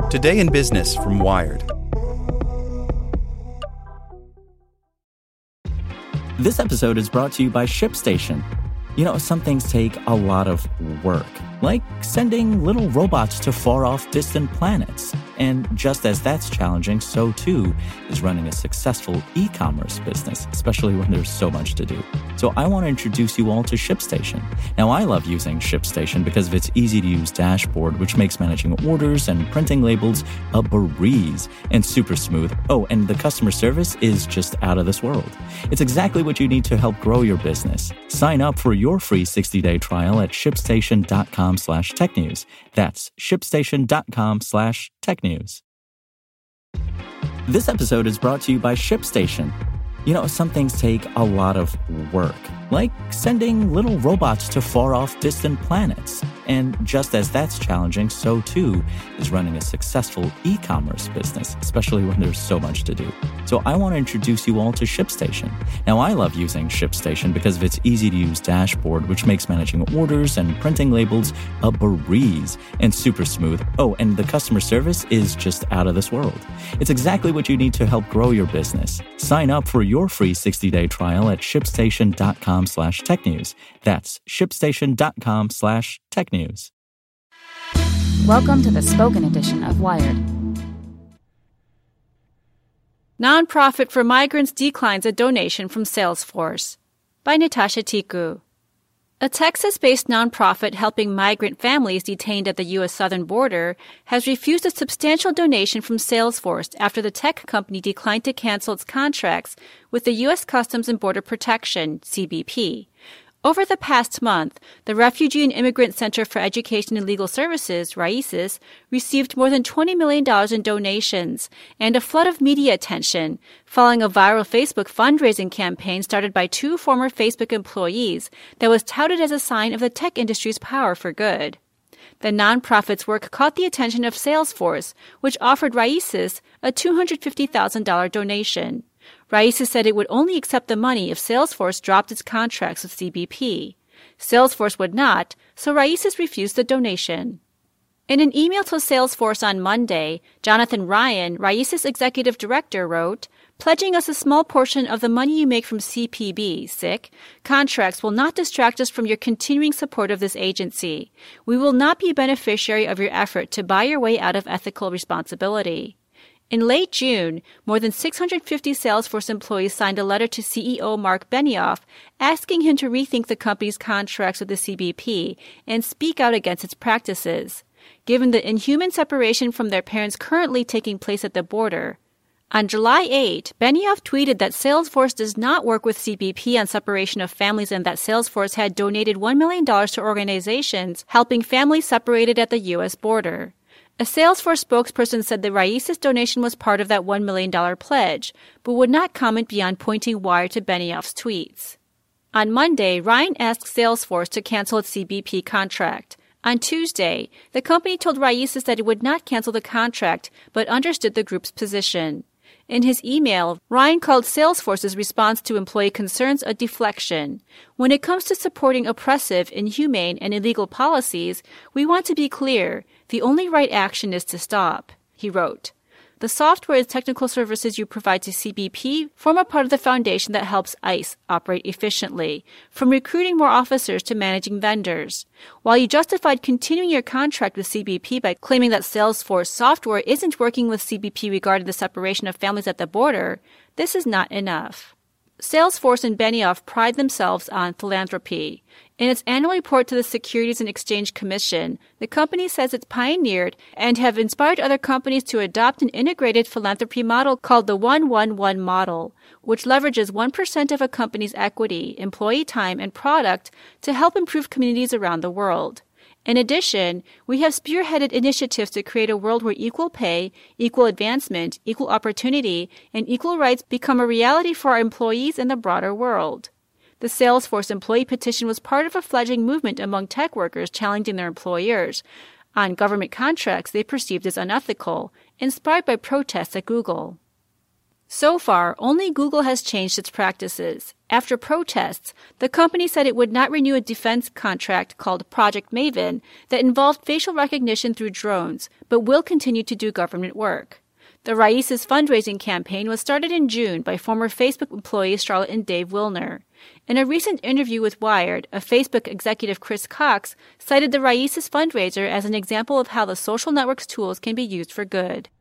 Today in Business from Wired. This episode is brought to you by ShipStation. You know, some things take a lot of work, like sending little robots to far-off distant planets. And just as that's challenging, so too is running a successful e-commerce business, especially when there's so much to do. So I want to introduce you all to ShipStation. Now, I love using ShipStation because of its easy-to-use dashboard, which makes managing orders and printing labels a breeze and super smooth. Oh, and the customer service is just out of this world. It's exactly what you need to help grow your business. Sign up for your free 60-day trial at shipstation.com/technews. That's shipstation.com/technews. This episode is brought to you by ShipStation. You know, some things take a lot of work, like sending little robots to far-off distant planets. And just as that's challenging, so too is running a successful e-commerce business, especially when there's so much to do. So I want to introduce you all to ShipStation. Now, I love using ShipStation because of its easy-to-use dashboard, which makes managing orders and printing labels a breeze and super smooth. Oh, and the customer service is just out of this world. It's exactly what you need to help grow your business. Sign up for your free 60-day trial at shipstation.com/technews. That's shipstation.com/technews. Welcome to the spoken edition of Wired. Nonprofit for Migrants declines a donation from Salesforce by Natasha Tiku. A Texas-based nonprofit helping migrant families detained at the U.S. southern border has refused a substantial donation from Salesforce after the tech company declined to cancel its contracts with the U.S. Customs and Border Protection, CBP. Over the past month, the Refugee and Immigrant Center for Education and Legal Services, RAICES, received more than $20 million in donations and a flood of media attention following a viral Facebook fundraising campaign started by two former Facebook employees that was touted as a sign of the tech industry's power for good. The nonprofit's work caught the attention of Salesforce, which offered RAICES a $250,000 donation. RAICES said it would only accept the money if Salesforce dropped its contracts with CBP. Salesforce would not, so RAICES refused the donation. In an email to Salesforce on Monday, Jonathan Ryan, RAICES executive director, wrote, "Pledging us a small portion of the money you make from CPB, contracts will not distract us from your continuing support of this agency. We will not be a beneficiary of your effort to buy your way out of ethical responsibility." In late June, more than 650 Salesforce employees signed a letter to CEO Mark Benioff asking him to rethink the company's contracts with the CBP and speak out against its practices, given the inhuman separation from their parents currently taking place at the border. On July 8, Benioff tweeted that Salesforce does not work with CBP on separation of families and that Salesforce had donated $1 million to organizations helping families separated at the U.S. border. A Salesforce spokesperson said the RAICES donation was part of that $1 million pledge, but would not comment beyond pointing wire to Benioff's tweets. On Monday, Ryan asked Salesforce to cancel its CBP contract. On Tuesday, the company told RAICES that it would not cancel the contract, but understood the group's position. In his email, Ryan called Salesforce's response to employee concerns a deflection. "When it comes to supporting oppressive, inhumane, and illegal policies, we want to be clear. The only right action is to stop," he wrote. "The software and technical services you provide to CBP form a part of the foundation that helps ICE operate efficiently, from recruiting more officers to managing vendors. While you justified continuing your contract with CBP by claiming that Salesforce software isn't working with CBP regarding the separation of families at the border, this is not enough." Salesforce and Benioff pride themselves on philanthropy. In its annual report to the Securities and Exchange Commission, the company says it's pioneered and have inspired other companies to adopt an integrated philanthropy model called the 1-1-1 model, which leverages 1% of a company's equity, employee time, and product to help improve communities around the world. In addition, we have spearheaded initiatives to create a world where equal pay, equal advancement, equal opportunity, and equal rights become a reality for our employees and the broader world. The Salesforce employee petition was part of a fledgling movement among tech workers challenging their employers on government contracts they perceived as unethical, inspired by protests at Google. So far, only Google has changed its practices. After protests, the company said it would not renew a defense contract called Project Maven that involved facial recognition through drones, but will continue to do government work. The Raíces fundraising campaign was started in June by former Facebook employees Charlotte and Dave Wilner. In a recent interview with Wired, a Facebook executive, Chris Cox, cited the Raíces fundraiser as an example of how the social network's tools can be used for good.